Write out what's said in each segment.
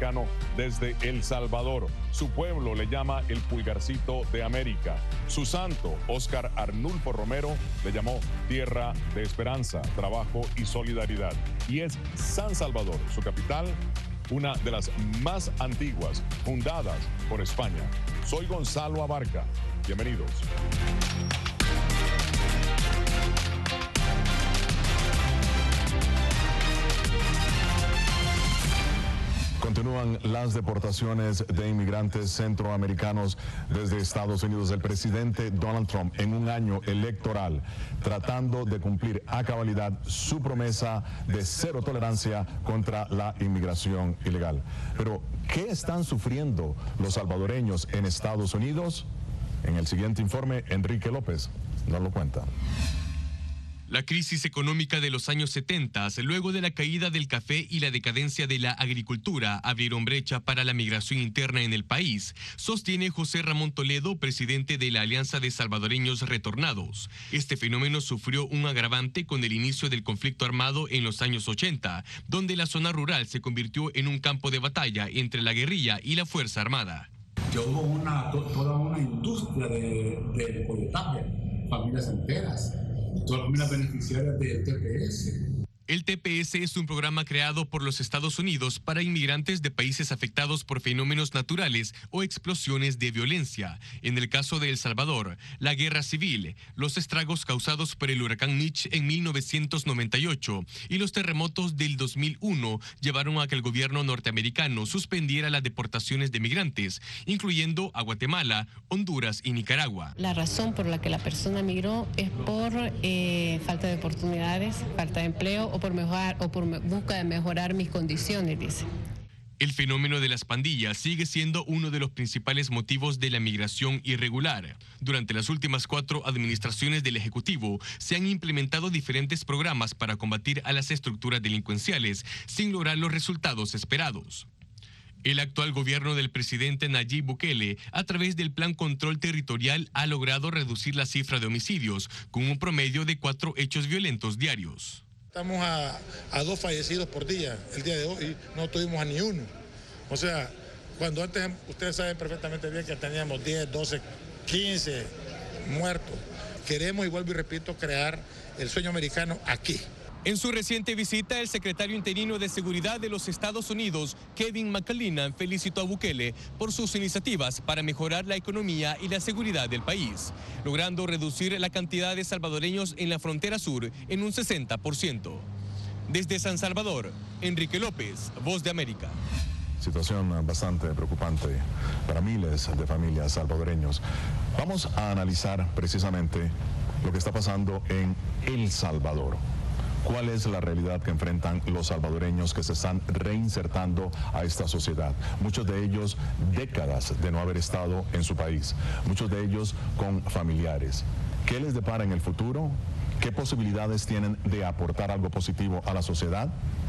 centroamericano desde El Salvador. Su pueblo le llama el pulgarcito de América. Su santo, Óscar Arnulfo Romero, le llamó tierra de esperanza, trabajo y solidaridad. Y es San Salvador, su capital, una de las más antiguas, fundadas por España. Soy Gonzalo Abarca. Bienvenidos. Continúan las deportaciones de inmigrantes centroamericanos desde Estados Unidos. El presidente Donald Trump, en un año electoral, tratando de cumplir a cabalidad su promesa de cero tolerancia contra la inmigración ilegal. Pero, ¿qué están sufriendo los salvadoreños en Estados Unidos? En el siguiente informe, Enrique López nos lo cuenta. La crisis económica de los años 70, luego de la caída del café y la decadencia de la agricultura, abrieron brecha para la migración interna en el país, sostiene José Ramón Toledo, presidente de la Alianza de Salvadoreños Retornados. Este fenómeno sufrió un agravante con el inicio del conflicto armado en los años 80, donde la zona rural se convirtió en un campo de batalla entre la guerrilla y la Fuerza Armada. Que hubo toda una industria de colletaje, familias enteras, todas las familias beneficiarias del TPS. El TPS es un programa creado por los Estados Unidos para inmigrantes de países afectados por fenómenos naturales o explosiones de violencia. En el caso de El Salvador, la guerra civil, los estragos causados por el huracán Mitch en 1998 y los terremotos del 2001 llevaron a que el gobierno norteamericano suspendiera las deportaciones de migrantes, incluyendo a Guatemala, Honduras y Nicaragua. La razón por la que la persona migró es por falta de oportunidades, falta de empleo, o por busca de mejorar mis condiciones, dice. El fenómeno de las pandillas sigue siendo uno de los principales motivos de la migración irregular. Durante las últimas 4 administraciones del Ejecutivo se han implementado diferentes programas para combatir a las estructuras delincuenciales sin lograr los resultados esperados. El actual gobierno del presidente Nayib Bukele, a través del Plan Control Territorial, ha logrado reducir la cifra de homicidios con un promedio de 4 hechos violentos diarios. Estamos a 2 fallecidos por día. El día de hoy no tuvimos a ni uno. O sea, cuando antes ustedes saben perfectamente bien que teníamos 10, 12, 15 muertos. Queremos, y vuelvo y repito, crear el sueño americano aquí. En su reciente visita, el secretario interino de Seguridad de los Estados Unidos, Kevin McAleenan, felicitó a Bukele por sus iniciativas para mejorar la economía y la seguridad del país, logrando reducir la cantidad de salvadoreños en la frontera sur en un 60%. Desde San Salvador, Enrique López, Voz de América. Situación bastante preocupante para miles de familias salvadoreños. Vamos a analizar precisamente lo que está pasando en El Salvador. ¿Cuál es la realidad que enfrentan los salvadoreños que se están reinsertando a esta sociedad? Muchos de ellos décadas de no haber estado en su país, muchos de ellos con familiares. ¿Qué les depara en el futuro? ¿Qué posibilidades tienen de aportar algo positivo a la sociedad?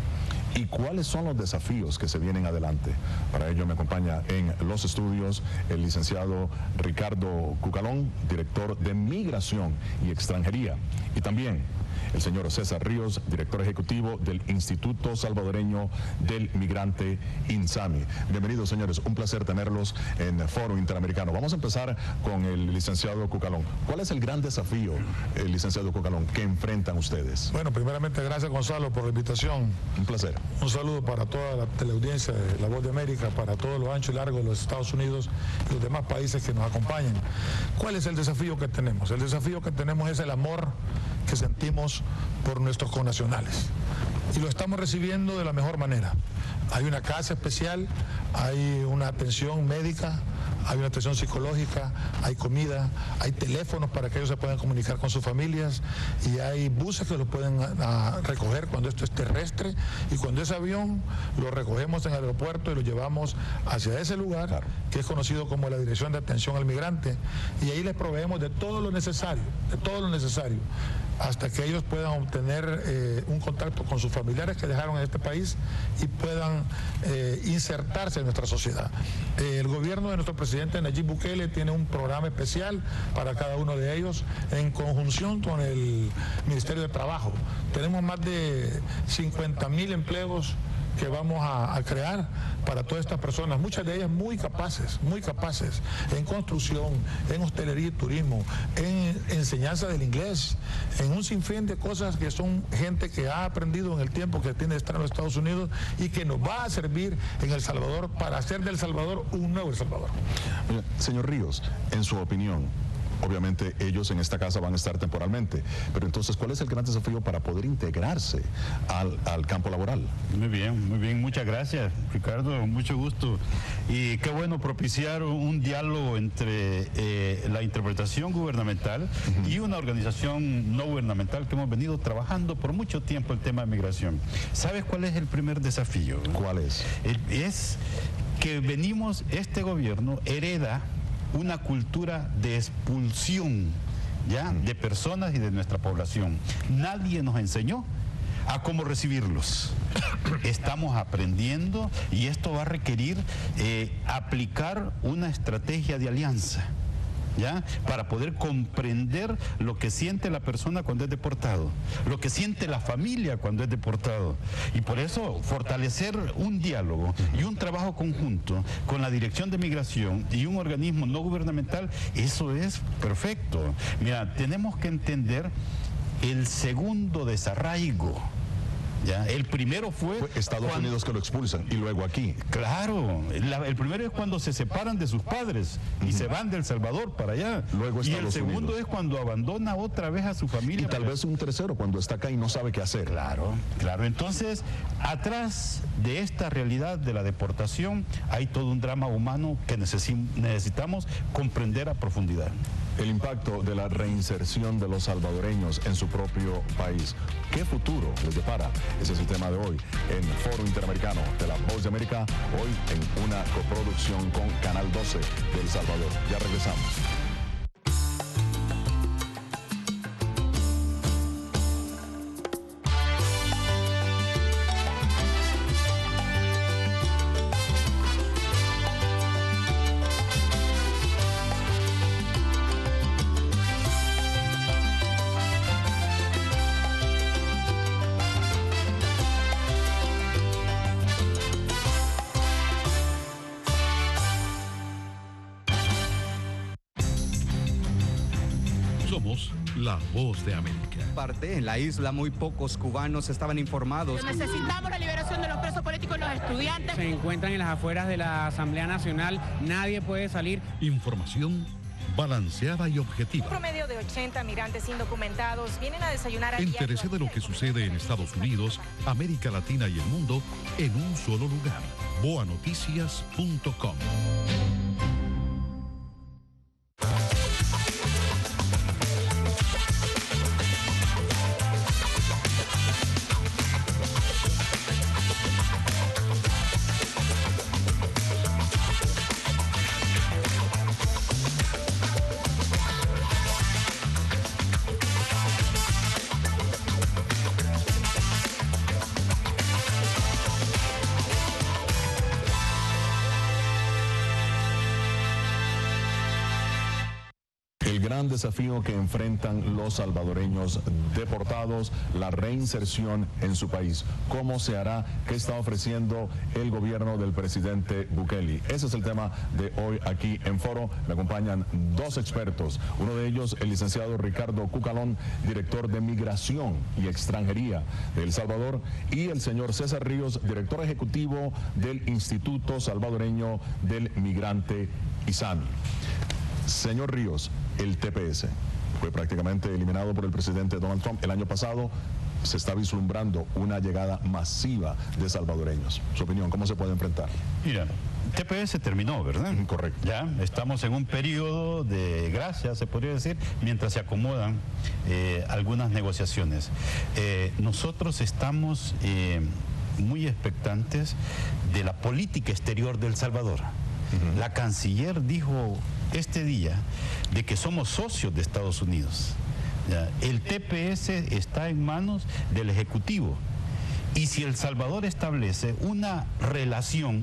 ¿Y cuáles son los desafíos que se vienen adelante? Para ello me acompaña en los estudios el licenciado Ricardo Cucalón, director de Migración y Extranjería, y también el señor César Ríos, director ejecutivo del Instituto Salvadoreño del Migrante, INSAMI. Bienvenidos, señores, un placer tenerlos en Foro Interamericano. Vamos a empezar con el licenciado Cucalón. ¿Cuál es el gran desafío, el licenciado Cucalón, que enfrentan ustedes? Bueno, primeramente, gracias, Gonzalo, por la invitación. Un placer. Un saludo para toda la teleaudiencia de La Voz de América, para todo lo ancho y largo de los Estados Unidos y los demás países que nos acompañan. ¿Cuál es el desafío que tenemos? El desafío que tenemos es el amor que sentimos por nuestros connacionales. Y lo estamos recibiendo de la mejor manera. Hay una casa especial, hay una atención médica, hay una atención psicológica, hay comida, hay teléfonos para que ellos se puedan comunicar con sus familias y hay buses que los pueden recoger cuando esto es terrestre y cuando es avión lo recogemos en el aeropuerto y lo llevamos hacia ese lugar, claro, que es conocido como la Dirección de Atención al Migrante, y ahí les proveemos de todo lo necesario, hasta que ellos puedan obtener un contacto con sus familiares que dejaron en este país y puedan insertarse en nuestra sociedad. El gobierno de nuestro presidente Nayib Bukele tiene un programa especial para cada uno de ellos en conjunción con el Ministerio de Trabajo. Tenemos más de 50.000 empleos que vamos a crear para todas estas personas, muchas de ellas muy capaces en construcción, en hostelería y turismo, en enseñanza del inglés, en un sinfín de cosas que son gente que ha aprendido en el tiempo que tiene de estar en los Estados Unidos y que nos va a servir en El Salvador para hacer del Salvador un nuevo El Salvador. Señor Ríos, en su opinión, obviamente ellos en esta casa van a estar temporalmente, pero entonces, ¿cuál es el gran desafío para poder integrarse al campo laboral? Muy bien, muchas gracias, Ricardo, mucho gusto. Y qué bueno propiciar un diálogo entre la interpretación gubernamental y una organización no gubernamental que hemos venido trabajando por mucho tiempo el tema de migración. ¿Sabes cuál es el primer desafío? ¿Cuál es? Es que este gobierno hereda una cultura de expulsión, ¿ya?, de personas y de nuestra población. Nadie nos enseñó a cómo recibirlos. Estamos aprendiendo y esto va a requerir aplicar una estrategia de alianza, ¿ya?, para poder comprender lo que siente la persona cuando es deportado, lo que siente la familia cuando es deportado. Y por eso fortalecer un diálogo y un trabajo conjunto con la Dirección de Migración y un organismo no gubernamental, eso es perfecto. Mira, tenemos que entender el segundo desarraigo. ¿Ya? El primero fue Estados Unidos que lo expulsan y luego aquí. Claro, el primero es cuando se separan de sus padres y se van de El Salvador para allá. Luego y el Estados segundo Unidos. es cuando abandona otra vez a su familia. Y tal vez un tercero cuando está acá y no sabe qué hacer. Claro. Entonces, atrás de esta realidad de la deportación hay todo un drama humano que necesitamos comprender a profundidad. El impacto de la reinserción de los salvadoreños en su propio país. ¿Qué futuro les depara? Ese es el tema de hoy en Foro Interamericano de la Voz de América, hoy en una coproducción con Canal 12 de El Salvador. Ya regresamos. Somos la Voz de América. En la isla muy pocos cubanos estaban informados. Necesitamos la liberación de los presos políticos y los estudiantes. Se encuentran en las afueras de la Asamblea Nacional, nadie puede salir. Información balanceada y objetiva. Un promedio de 80 migrantes indocumentados vienen a desayunar. Entérese de lo que sucede en Estados Unidos, América Latina y el mundo en un solo lugar. boanoticias.com. El gran desafío que enfrentan los salvadoreños deportados, la reinserción en su país. ¿Cómo se hará? ¿Qué está ofreciendo el gobierno del presidente Bukele? Ese es el tema de hoy aquí en Foro. Me acompañan dos expertos. Uno de ellos, el licenciado Ricardo Cucalón, director de Migración y Extranjería de El Salvador, y el señor César Ríos, director ejecutivo del Instituto Salvadoreño del Migrante ISAMI. Señor Ríos, el TPS fue prácticamente eliminado por el presidente Donald Trump. El año pasado se está vislumbrando una llegada masiva de salvadoreños. Su opinión, ¿cómo se puede enfrentar? Mira, TPS terminó, ¿verdad? Correcto. Ya estamos en un periodo de gracia, se podría decir, mientras se acomodan algunas negociaciones. Nosotros estamos muy expectantes de la política exterior de El Salvador. La canciller dijo este día de que somos socios de Estados Unidos. ¿Ya? El TPS está en manos del Ejecutivo. Y si El Salvador establece una relación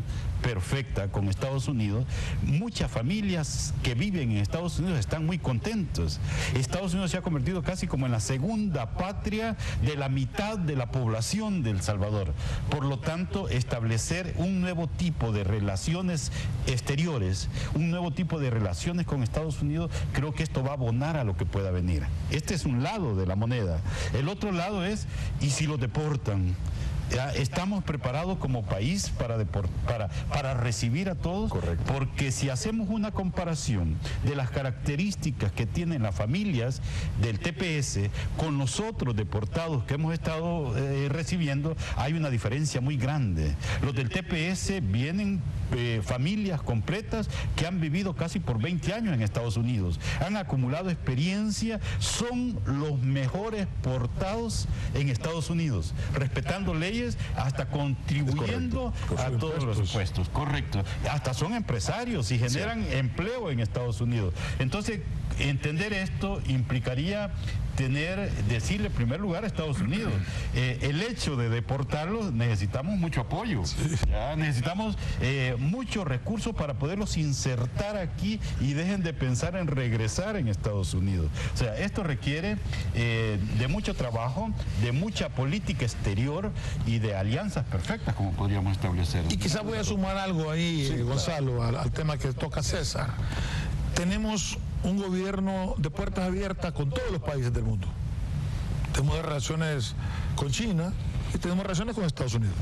perfecta con Estados Unidos, muchas familias que viven en Estados Unidos están muy contentos. Estados Unidos se ha convertido casi como en la segunda patria de la mitad de la población de El Salvador. Por lo tanto, establecer un nuevo tipo de relaciones exteriores, un nuevo tipo de relaciones con Estados Unidos, creo que esto va a abonar a lo que pueda venir. Este es un lado de la moneda. El otro lado es, ¿y si los deportan? ¿Estamos preparados como país para recibir a todos? Correcto. Porque si hacemos una comparación de las características que tienen las familias del TPS con los otros deportados que hemos estado recibiendo, hay una diferencia muy grande. Los del TPS vienen familias completas que han vivido casi por 20 años en Estados Unidos, han acumulado experiencia, son los mejores portados en Estados Unidos, respetando leyes, hasta contribuyendo a todos los impuestos. Correcto. Hasta son empresarios y generan empleo en Estados Unidos. Entonces, entender esto implicaría decirle en primer lugar a Estados Unidos, el hecho de deportarlos, necesitamos mucho apoyo, necesitamos muchos recursos para poderlos insertar aquí y dejen de pensar en regresar en Estados Unidos. O sea, esto requiere de mucho trabajo, de mucha política exterior y de alianzas perfectas, como podríamos establecer. Y quizás voy a sumar algo ahí, Gonzalo, al tema que toca César. Tenemos un gobierno de puertas abiertas con todos los países del mundo. Tenemos relaciones con China y tenemos relaciones con Estados Unidos.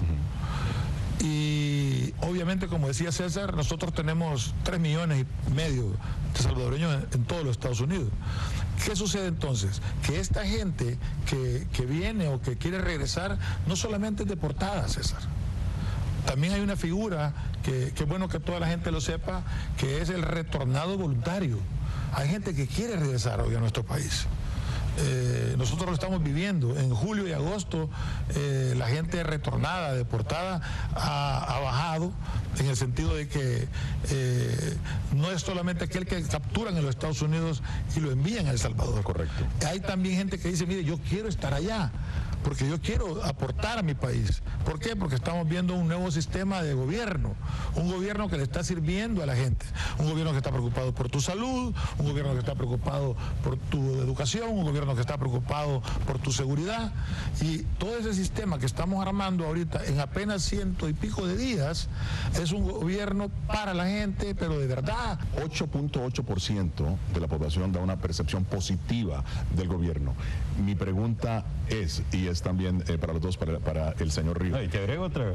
Y obviamente, como decía César, nosotros tenemos 3,5 millones de salvadoreños en todos los Estados Unidos. ¿Qué sucede entonces? Que esta gente que viene o que quiere regresar no solamente es deportada, César. También hay una figura que es bueno que toda la gente lo sepa, que es el retornado voluntario. Hay gente que quiere regresar hoy a nuestro país. Nosotros lo estamos viviendo. En julio y agosto la gente retornada, deportada, ha bajado, en el sentido de que no es solamente aquel que capturan en los Estados Unidos y lo envían a El Salvador. Correcto. Hay también gente que dice, mire, yo quiero estar allá, porque yo quiero aportar a mi país. ¿Por qué? Porque estamos viendo un nuevo sistema de gobierno, un gobierno que le está sirviendo a la gente, un gobierno que está preocupado por tu salud, un gobierno que está preocupado por tu educación, un gobierno que está preocupado por tu seguridad, y todo ese sistema que estamos armando ahorita en apenas 100 y pico de días es un gobierno para la gente, pero de verdad. 8.8% de la población da una percepción positiva del gobierno. Mi pregunta es, y es también para los dos, para el señor Ríos. Y te agrego otra,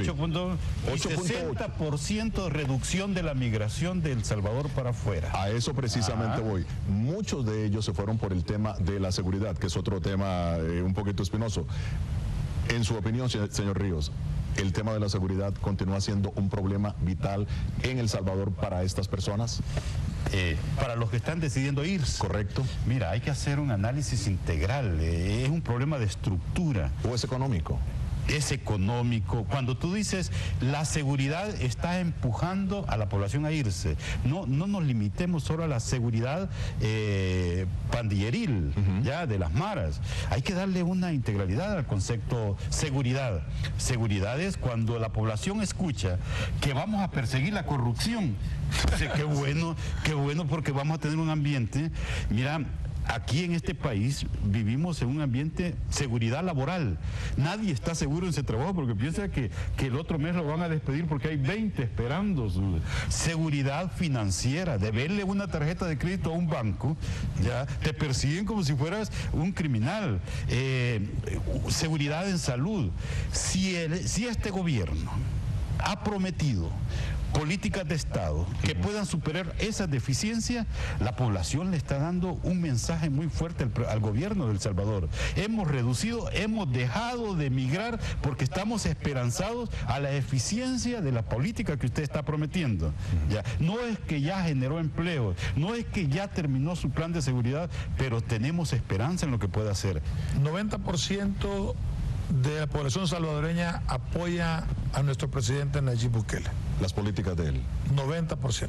60% reducción de la migración de El Salvador para afuera. A eso precisamente voy. Muchos de ellos se fueron por el tema de la seguridad, que es otro tema un poquito espinoso. En su opinión, señor Ríos, ¿el tema de la seguridad continúa siendo un problema vital en El Salvador para estas personas? Para los que están decidiendo irse. Correcto. Mira, hay que hacer un análisis integral. Es un problema de estructura. ¿O es económico? Es económico. Cuando tú dices la seguridad está empujando a la población a irse, no nos limitemos solo a la seguridad pandilleril, ya de las maras. Hay que darle una integralidad al concepto seguridad. Seguridad es cuando la población escucha que vamos a perseguir la corrupción. Qué bueno, porque vamos a tener un ambiente. Mira, aquí en este país vivimos en un ambiente seguridad laboral. Nadie está seguro en ese trabajo porque piensa que el otro mes lo van a despedir porque hay 20 esperando. Seguridad financiera, de verle una tarjeta de crédito a un banco, ya te persiguen como si fueras un criminal. Seguridad en salud. Si este gobierno ha prometido políticas de Estado que puedan superar esas deficiencias, la población le está dando un mensaje muy fuerte al gobierno de El Salvador. Hemos dejado de migrar porque estamos esperanzados a la eficiencia de la política que usted está prometiendo. Ya, no es que ya generó empleo, no es que ya terminó su plan de seguridad, pero tenemos esperanza en lo que puede hacer. 90% de la población salvadoreña apoya a nuestro presidente Nayib Bukele. Las políticas de él. 90%.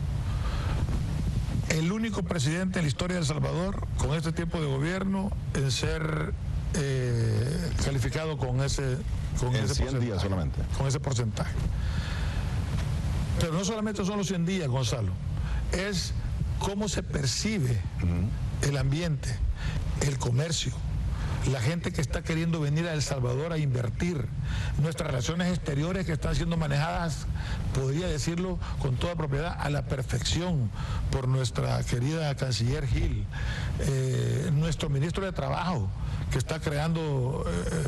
El único presidente en la historia de El Salvador con este tipo de gobierno en ser calificado con ese porcentaje. 100 días solamente. Con ese porcentaje. Pero no solamente son los 100 días, Gonzalo, es cómo se percibe el ambiente, el comercio, la gente que está queriendo venir a El Salvador a invertir, nuestras relaciones exteriores que están siendo manejadas, podría decirlo con toda propiedad, a la perfección por nuestra querida canciller Gil, nuestro ministro de Trabajo, que está creando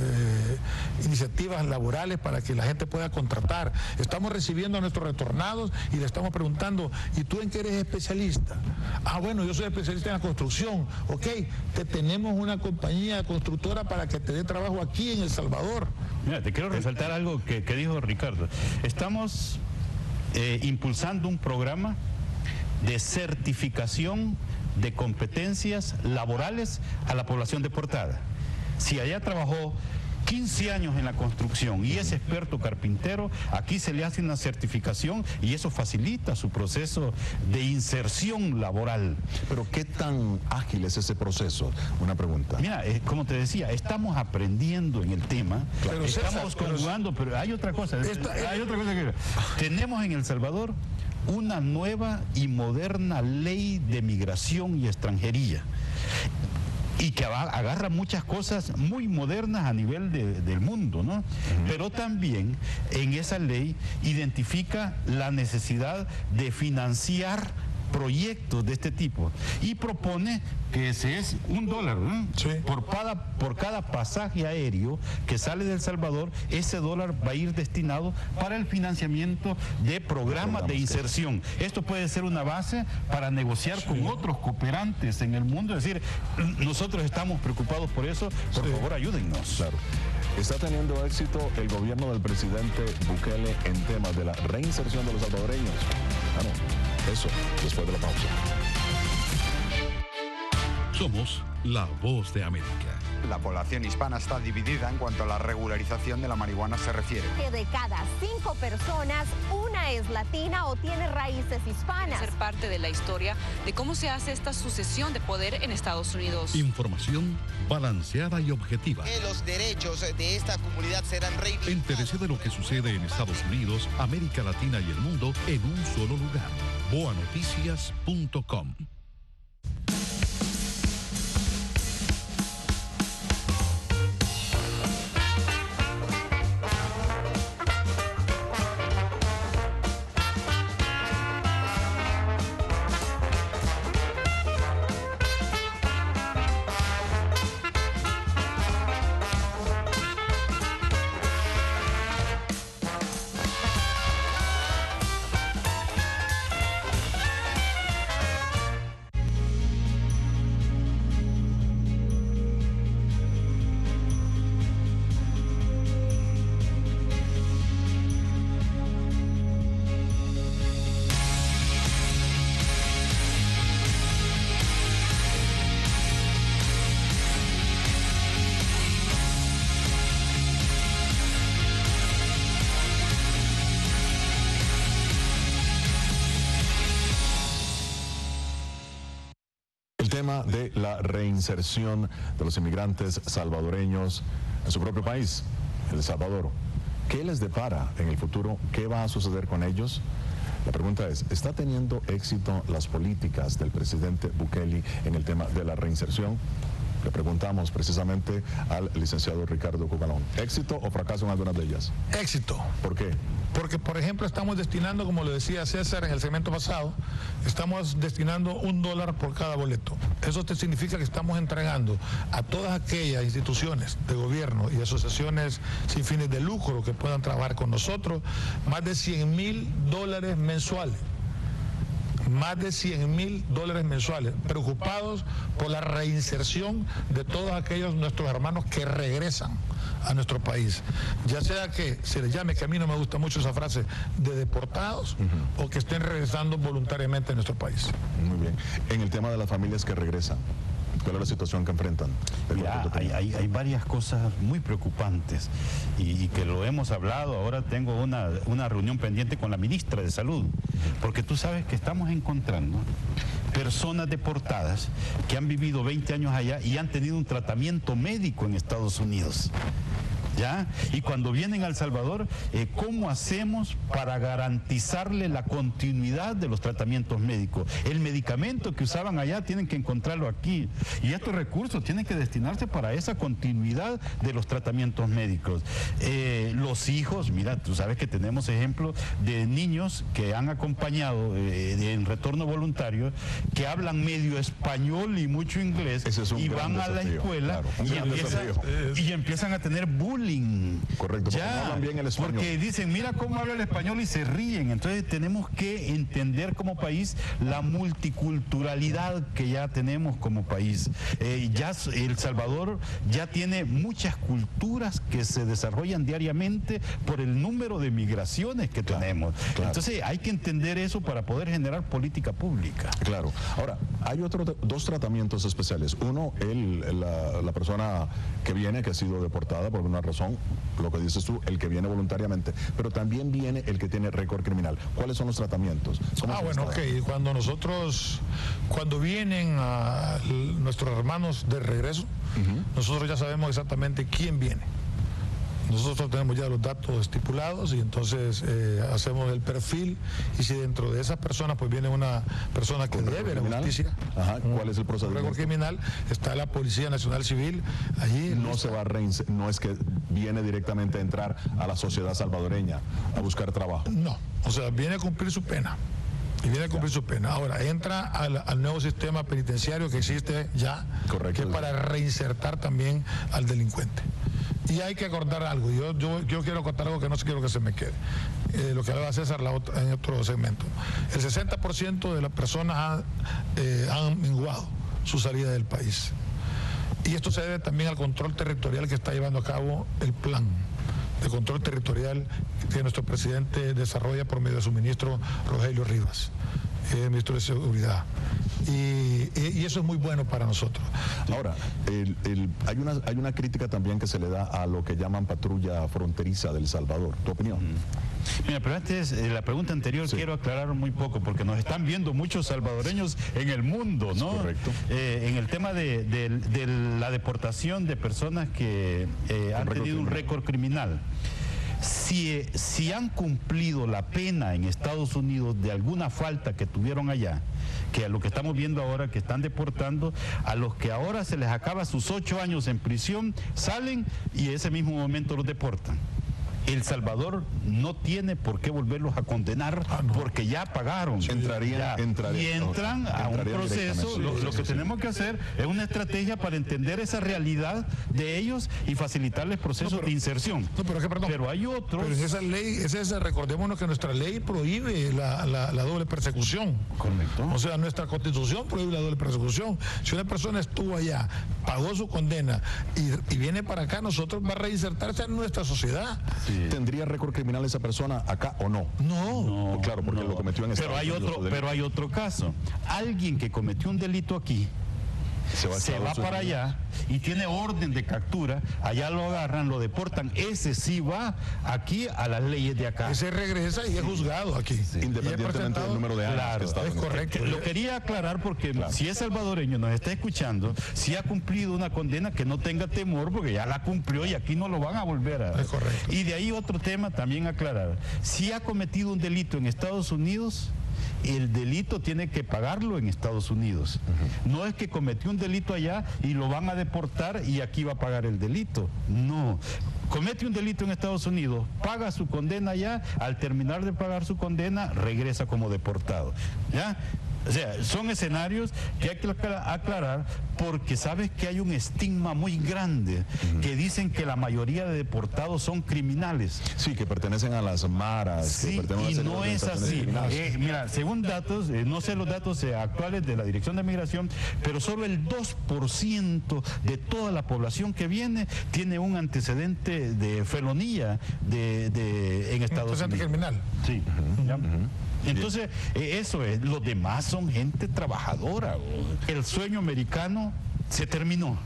iniciativas laborales para que la gente pueda contratar. Estamos recibiendo a nuestros retornados y le estamos preguntando, ¿y tú en qué eres especialista? Ah, bueno, yo soy especialista en la construcción. Ok, te tenemos una compañía constructora para que te dé trabajo aquí en El Salvador. Mira, te quiero resaltar algo que dijo Ricardo. Estamos impulsando un programa de certificación de competencias laborales a la población deportada. Si allá trabajó 15 años en la construcción y es experto carpintero, aquí se le hace una certificación y eso facilita su proceso de inserción laboral. Pero ¿qué tan ágil es ese proceso? Una pregunta. Mira, como te decía, estamos aprendiendo en el tema, claro, estamos conjugando, pero hay otra cosa. Hay otra cosa que tenemos en El Salvador una nueva y moderna ley de migración y extranjería, y que agarra muchas cosas muy modernas a nivel del mundo, ¿no? Pero también en esa ley identifica la necesidad de financiar proyectos de este tipo y propone que ese es $1, ¿no? Sí. Por cada pasaje aéreo que sale de El Salvador, ese $1 va a ir destinado para el financiamiento de programas de inserción. Esto puede ser una base para negociar con otros cooperantes en el mundo, es decir, nosotros estamos preocupados por eso, por favor ayúdennos. Claro. ¿Está teniendo éxito el gobierno del presidente Bukele en temas de la reinserción de los salvadoreños? Bueno, eso después de la pausa. Somos la voz de América. La población hispana está dividida en cuanto a la regularización de la marihuana se refiere. Que de cada 5 personas, una es latina o tiene raíces hispanas. Ser parte de la historia de cómo se hace esta sucesión de poder en Estados Unidos. Información balanceada y objetiva. Que los derechos de esta comunidad serán reivindicados. Entérese de lo que sucede en Estados Unidos, América Latina y el mundo en un solo lugar. boanoticias.com. Tema de la reinserción de los inmigrantes salvadoreños en su propio país, El Salvador. ¿Qué les depara en el futuro? ¿Qué va a suceder con ellos? La pregunta es, ¿está teniendo éxito las políticas del presidente Bukele en el tema de la reinserción? Le preguntamos precisamente al licenciado Ricardo Cucalón. ¿Éxito o fracaso en algunas de ellas? Éxito. ¿Por qué? Porque, por ejemplo, estamos destinando, como lo decía César en el segmento pasado, estamos destinando $1 por cada boleto. Eso te significa que estamos entregando a todas aquellas instituciones de gobierno y asociaciones sin fines de lucro que puedan trabajar con nosotros, más de $100,000 mensuales. Más de $100,000 mensuales, preocupados por la reinserción de todos aquellos nuestros hermanos que regresan a nuestro país, ya sea que se les llame, que a mí no me gusta mucho esa frase, de deportados o que estén regresando voluntariamente a nuestro país. Muy bien. En el tema de las familias que regresan, ¿cuál es la situación que enfrentan? Mira, hay varias cosas muy preocupantes y que lo hemos hablado. Ahora tengo una reunión pendiente con la ministra de Salud, porque tú sabes que estamos encontrando personas deportadas que han vivido 20 años allá y han tenido un tratamiento médico en Estados Unidos. ¿Ya? Y cuando vienen a El Salvador, ¿cómo hacemos para garantizarle la continuidad de los tratamientos médicos? El medicamento que usaban allá tienen que encontrarlo aquí. Y estos recursos tienen que destinarse para esa continuidad de los tratamientos médicos. Los hijos, mira, tú sabes que tenemos ejemplos de niños que han acompañado en retorno voluntario, que hablan medio español y mucho inglés, y van a la escuela, claro, y empiezan a tener bullying. Correcto, porque no hablan bien el español. Porque dicen, mira cómo habla el español, y se ríen. Entonces tenemos que entender como país la multiculturalidad que ya tenemos como país. Ya El Salvador ya tiene muchas culturas que se desarrollan diariamente por el número de migraciones que tenemos. Claro. Entonces hay que entender eso para poder generar política pública. Claro. Ahora, hay dos tratamientos especiales. Uno, la persona que viene, que ha sido deportada por una razón, lo que dices tú, el que viene voluntariamente, pero también viene el que tiene récord criminal. ¿Cuáles son los tratamientos? Cuando vienen nuestros hermanos de regreso, nosotros ya sabemos exactamente quién viene. Nosotros tenemos ya los datos estipulados y entonces hacemos el perfil, y si dentro de esas personas pues viene una persona que debe la justicia. ¿Cuál es el procedimiento? Récord criminal, está la Policía Nacional Civil allí. No es que viene directamente a entrar a la sociedad salvadoreña a buscar trabajo. No, o sea, viene a cumplir su pena. Y viene a cumplir su pena. Ahora, entra al nuevo sistema penitenciario que existe ya, que es para reinsertar también al delincuente. Y hay que acordar algo. Yo quiero contar algo que no quiero que se me quede. Lo que hablaba César en otro segmento. El 60% de las personas han menguado su salida del país. Y esto se debe también al control territorial que está llevando a cabo el plan de control territorial que nuestro presidente desarrolla por medio de su ministro Rogelio Rivas, ministro de Seguridad. Y eso es muy bueno para nosotros. Ahora, hay una crítica también que se le da a lo que llaman patrulla fronteriza del Salvador. ¿Tu opinión? Mira, pero antes, la pregunta anterior quiero aclarar muy poco, porque nos están viendo muchos salvadoreños en el mundo, ¿no? Correcto. En el tema de la deportación de personas que han tenido un récord criminal. Si han cumplido la pena en Estados Unidos de alguna falta que tuvieron allá, que a lo que estamos viendo ahora, que están deportando a los que ahora se les acaba sus 8 años en prisión, salen y ese mismo momento los deportan. El Salvador no tiene por qué volverlos a condenar porque ya pagaron. Y entran a un proceso. Lo que tenemos que hacer es una estrategia para entender esa realidad de ellos y facilitarles procesos de inserción. Pero hay otros. Pero esa ley, recordémonos que nuestra ley prohíbe la doble persecución. Correcto. O sea, nuestra constitución prohíbe la doble persecución. Si una persona estuvo allá, pagó su condena y viene para acá, nosotros va a reinsertarse en nuestra sociedad. Sí. ¿Tendría récord criminal esa persona acá o no? No. Claro, porque lo cometió en Estados Unidos. Pero hay otro caso. Alguien que cometió un delito aquí se va para allá y tiene orden de captura, allá lo agarran, lo deportan, ese sí va aquí a las leyes de acá. Ese regresa y es juzgado aquí. Independientemente del número de años que está. Es correcto. Lo quería aclarar porque si es salvadoreño, nos está escuchando, si ha cumplido una condena, que no tenga temor porque ya la cumplió y aquí no lo van a volver a... Es correcto. Y de ahí otro tema también aclarar. Si ha cometido un delito en Estados Unidos, el delito tiene que pagarlo en Estados Unidos. No es que cometió un delito allá y lo van a deportar y aquí va a pagar el delito. No. Comete un delito en Estados Unidos, paga su condena allá, al terminar de pagar su condena, regresa como deportado. ¿Ya? O sea, son escenarios que hay que aclarar porque sabes que hay un estigma muy grande que dicen que la mayoría de deportados son criminales. Sí, que pertenecen a las maras. Sí, y no es así. Mira, según datos, no sé los datos actuales de la Dirección de Migración, pero solo el 2% de toda la población que viene tiene un antecedente de felonía en Estados Unidos. Criminal. Sí. Entonces, eso es. Los demás son gente trabajadora. El sueño americano se terminó.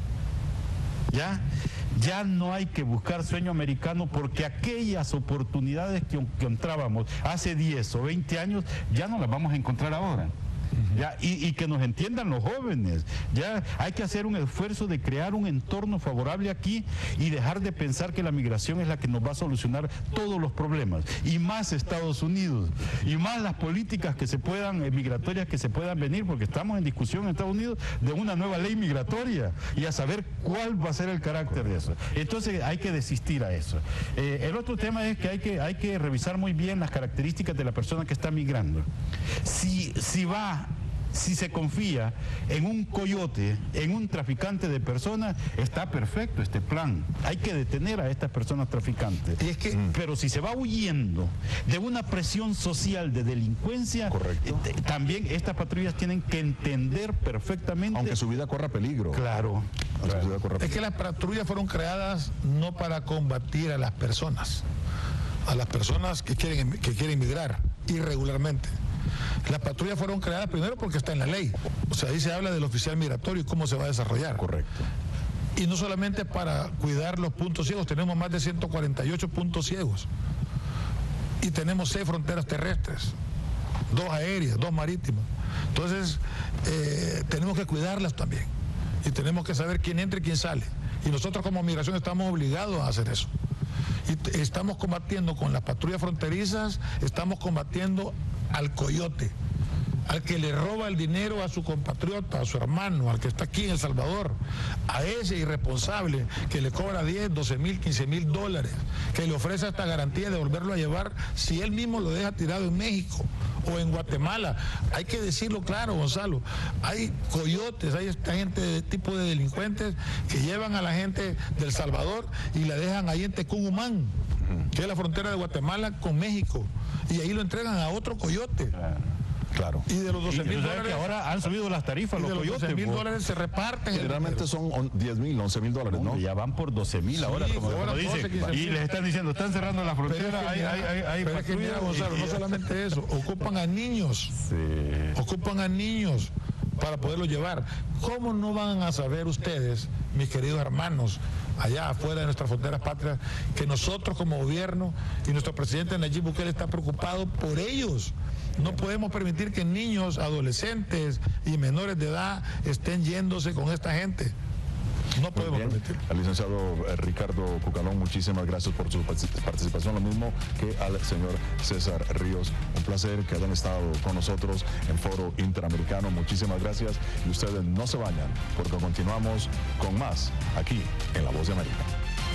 Ya no hay que buscar sueño americano porque aquellas oportunidades que encontrábamos hace 10 o 20 años ya no las vamos a encontrar ahora. ¿ya? Y que nos entiendan los jóvenes. Ya hay que hacer un esfuerzo de crear un entorno favorable aquí y dejar de pensar que la migración es la que nos va a solucionar todos los problemas. Y más Estados Unidos, y más las políticas que se puedan, migratorias que se puedan venir, porque estamos en discusión en Estados Unidos de una nueva ley migratoria y a saber cuál va a ser el carácter de eso. Entonces hay que desistir a eso. El otro tema es que hay que revisar muy bien las características de la persona que está migrando. Si se confía en un coyote, en un traficante de personas, está perfecto este plan. Hay que detener a estas personas traficantes. Pero si se va huyendo de una presión social de delincuencia, también estas patrullas tienen que entender perfectamente... Aunque su vida corra peligro. Claro. Es que las patrullas fueron creadas no para combatir a las personas que quieren migrar irregularmente. Las patrullas fueron creadas primero porque está en la ley. O sea, ahí se habla del oficial migratorio y cómo se va a desarrollar. Correcto. Y no solamente para cuidar los puntos ciegos, tenemos más de 148 puntos ciegos. Y tenemos 6 fronteras terrestres, 2 aéreas, 2 marítimas. Entonces, tenemos que cuidarlas también. Y tenemos que saber quién entra y quién sale. Y nosotros como migración estamos obligados a hacer eso. Y estamos combatiendo con las patrullas fronterizas, estamos combatiendo al coyote, al que le roba el dinero a su compatriota, a su hermano, al que está aquí en El Salvador, a ese irresponsable que le cobra 10, 12 mil, 15 mil dólares, que le ofrece hasta garantía de volverlo a llevar si él mismo lo deja tirado en México o en Guatemala. Hay que decirlo claro, Gonzalo, hay coyotes, hay esta gente de tipo de delincuentes que llevan a la gente del Salvador y la dejan ahí en Tecumumán, que es la frontera de Guatemala con México, y ahí lo entregan a otro coyote. Claro. Y de los 12 mil dólares que ahora han subido las tarifas los coyotes. 12 mil dólares se reparten. Generalmente son 10 mil, 11 mil dólares, ¿no? Ya van por 12 mil ahora, como dicen. Y les están diciendo, están cerrando la frontera, hay pero es que mira, Gonzalo, no solamente eso, ocupan a niños. Ocupan a niños para poderlos llevar. ¿Cómo no van a saber ustedes, mis queridos hermanos, allá afuera de nuestras fronteras patrias, que nosotros como gobierno y nuestro presidente Nayib Bukele está preocupado por ellos? No podemos permitir que niños, adolescentes y menores de edad estén yéndose con esta gente. No podemos permitir. Al licenciado Ricardo Cucalón, muchísimas gracias por su participación, lo mismo que al señor César Ríos. Un placer que hayan estado con nosotros en Foro Interamericano. Muchísimas gracias y ustedes no se vayan porque continuamos con más aquí en La Voz de América.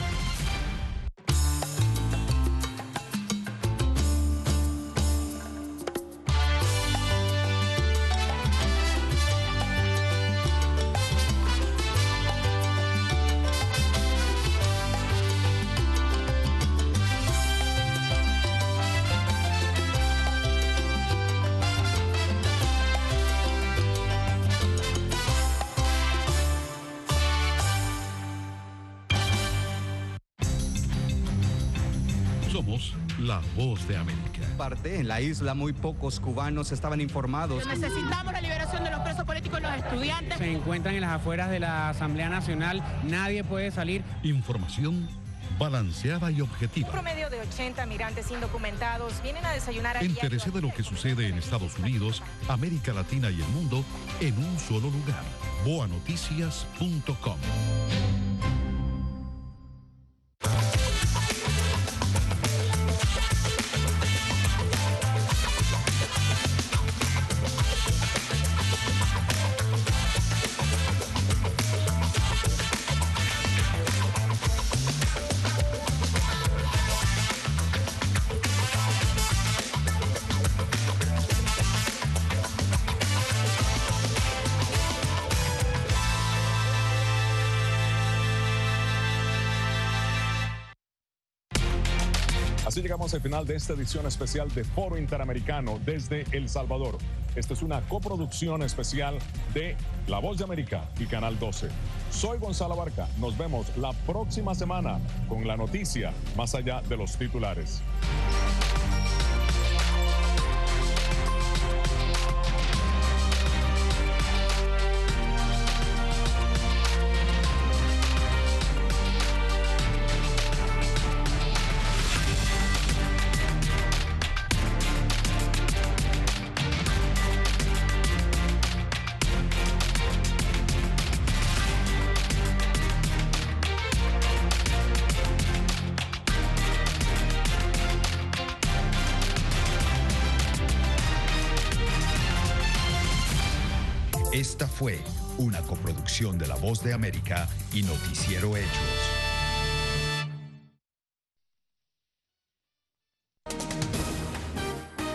Somos La Voz de América. En la isla muy pocos cubanos estaban informados. Necesitamos la liberación de los presos políticos y los estudiantes. Se encuentran en las afueras de la Asamblea Nacional, nadie puede salir. Información balanceada y objetiva. Un promedio de 80 migrantes indocumentados vienen a desayunar a diario. Entérese de lo que sucede en Estados Unidos, América Latina y el mundo en un solo lugar. boanoticias.com. Así llegamos al final de esta edición especial de Foro Interamericano desde El Salvador. Esta es una coproducción especial de La Voz de América y Canal 12. Soy Gonzalo Barca. Nos vemos la próxima semana con la noticia más allá de los titulares. Esta fue una coproducción de La Voz de América y Noticiero Hechos.